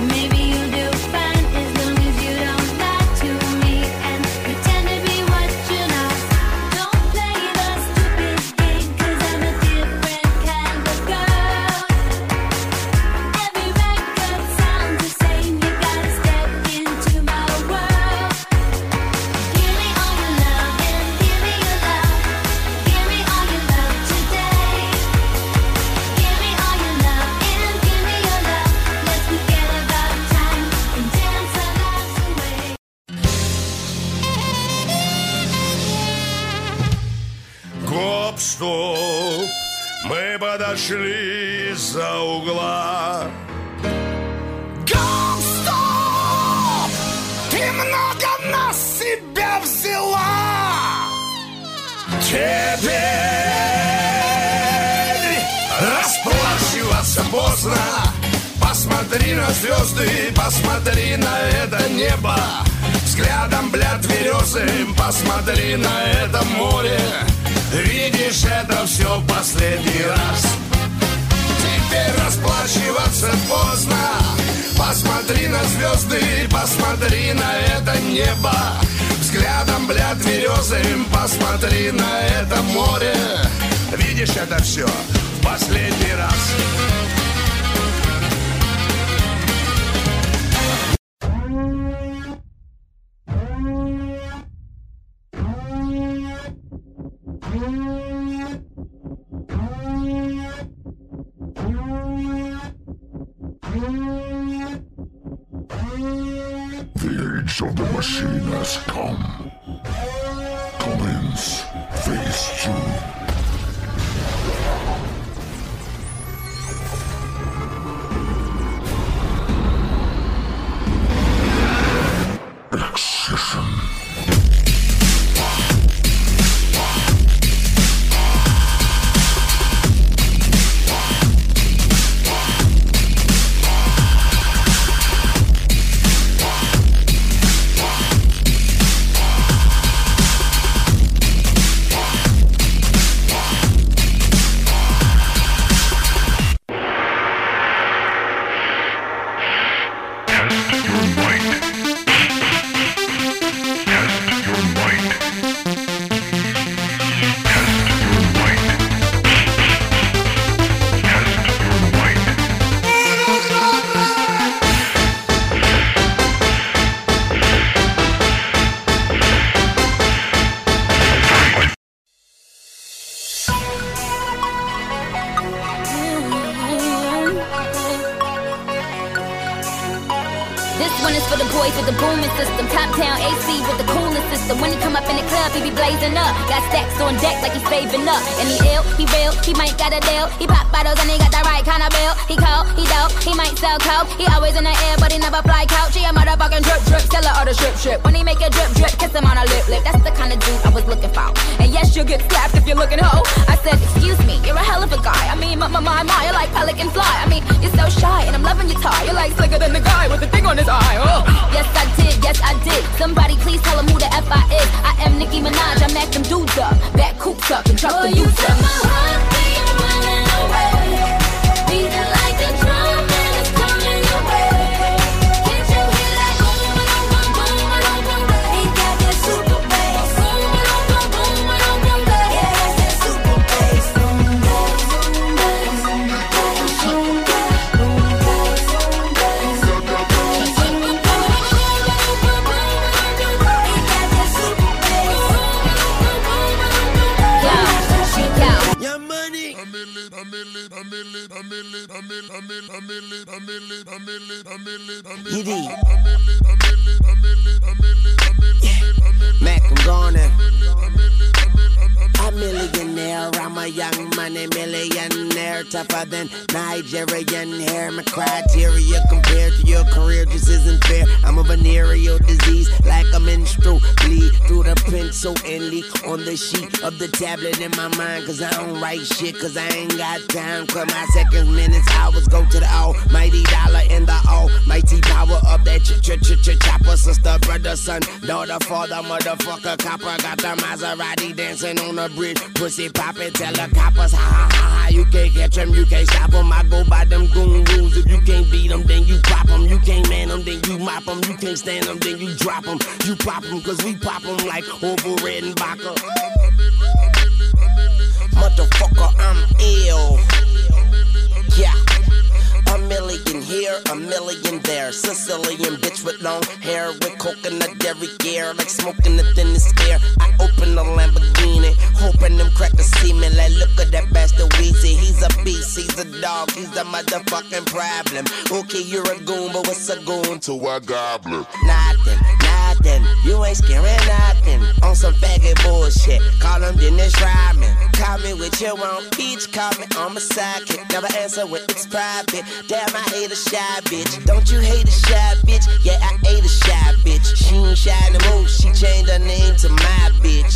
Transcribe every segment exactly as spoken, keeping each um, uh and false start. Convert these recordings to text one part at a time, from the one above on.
Стоп, мы подошли из-за угла. Гоу-стоп! Ты много на себя взяла! Теперь расплачиваться поздно. Посмотри на звезды, посмотри на это небо. Взглядом, блядь, березы, посмотри на это море. Видишь, это все в последний раз. Теперь расплачиваться поздно. Посмотри на звезды, посмотри на это небо. Взглядом, блядь, березы, посмотри на это море. Видишь, это все в последний раз. The age of the machine has come. Commence phase two. Excision. And he ill, he real, he might got a deal. He pop bottles and he got the right kind of bill. He cold, he dope, he might sell coke. He always in the air, but he never fly couch. He a motherfucking drip drip, seller or the strip strip. When he make a drip drip, kiss him on a lip lip. That's the kind of dude I was looking for. And yes, you'll get slapped if you're looking hoe. I said, excuse me, you're a hell of a guy. I mean, my, my, my, my, you're like pelican fly. I mean, you're so shy and I'm loving your tie. You're like slicker than the guy with the thing on his eye. Oh. Yes, I did, yes, I did. Somebody please tell him who the F I is. I am Nicki Minaj, I'm acting dudes up. Back coops up and truck the youth up. My heart beat running away, beating like a drum and it's coming your way. Can't you hear that boom, boom, boom, boom, boom, boom, boom? He got that super bass. Boom, boom, boom, boom, boom, boom, boom. Yeah, that's that super bass. Boom, bass, boom, bass, boom, bass, boom, bass, boom, bass, boom, bass. Boom, boom, boom, boom, boom, boom, boom. He got that super bass. Your money. Mac, I'm gone now. A millionaire, I'm a young money millionaire, tougher than Nigerian hair. My criteria compared to your career just isn't fair. I'm a venereal disease, like a menstrual bleed through the pencil and leak on the sheet of the tablet in my mind. Cause I don't write shit, cause I ain't got time. Cause my seconds, minutes, hours go to the almighty dollar and the almighty power of that ch ch ch ch chopper. Sister, brother, son, daughter, father, motherfucker, copper. Got the Maserati dancing on the bridge. Pussy poppin', tell the coppers, ha ha ha ha. You can't catch them, you can't stop them. I go by them goon rules. If you can't beat them, then you pop them. You can't man them, then you mop them. You can't stand them, then you drop them. You pop them, cause we pop them like Ovo Red and Baca. Motherfucker, I'm ill. Yeah. A million here, a million there. Sicilian bitch with long hair, with coconut every year, like smoking the thinnest air. I open the Lamborghini, hoping them crackers see me. Like, look at that bastard Weezy. He's a beast, he's a dog, he's a motherfucking problem. Okay, you're a goon, but what's a goon to a goblin? Nothing, nothing. You ain't scaring nothing. On some faggot bullshit. Call him Dennis Rodman. Call me with your own peach. Call me on my sidekick. Never answer when it's private. Damn, I hate a shy bitch. Don't you hate a shy bitch? Yeah, I hate a shy bitch. She ain't shy no more. She changed her name to my bitch.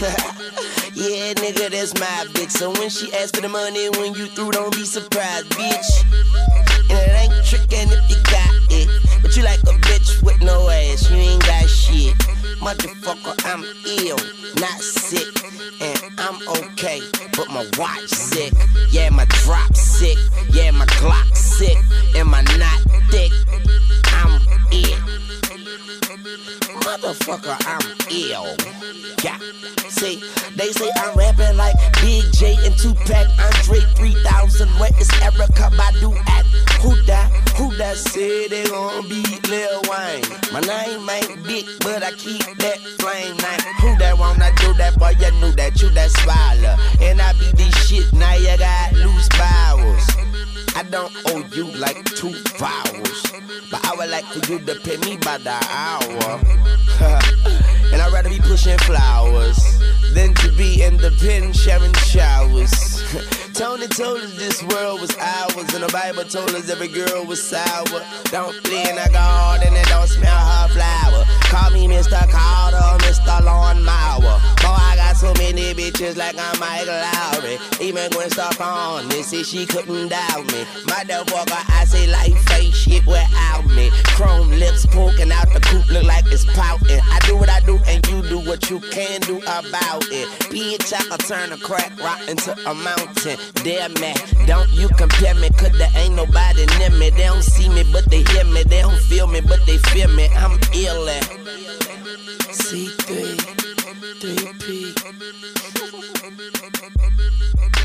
Yeah, nigga, that's my bitch. So when she asks for the money, when you through, don't be surprised, bitch. And it ain't trickin' if you got it. But you like a bitch with no ass. You ain't got shit. Motherfucker, I'm ill, not sick. And I'm okay, but my watch sick. Yeah, my drop sick. Yeah, my Glock sick. And my knot thick. I'm ill. Motherfucker, I'm ill. Yeah. See, they say I'm rapping like Big J and Tupac. Andre three thousand. Where is Erykah Badu at? Who that? Who that say they gon' beat Lil Wayne? My name ain't big, but I keep that flame name. Who that wanna do that? Boy, you knew that you that swallow. And I be this shit, now you got loose bowels. I don't owe you like two vowels, but I would like for you to pay me by the hour. And I'd rather be pushing flowers than to be in the pen sharing showers. Tony told us this world was ours, and the Bible told us every girl was sour. Don't play in the garden and don't smell her flower. Call me Mister Carter, Mister Lawnmower. Boy, I got so many bitches like I'm Mike Lowry. Even Gwen Stefani said she couldn't doubt me. Motherfucker, I say life ain't shit without me. Chrome lips poking out the coop, look like it's pouting. I do what I do and you do what you can do about it. Bitch, I can turn a crack rock into a mountain. Damn man, don't you compare me, cause there ain't nobody near me. They don't see me, but they hear me. They don't feel me, but they feel me. I'm ill at C three, three P.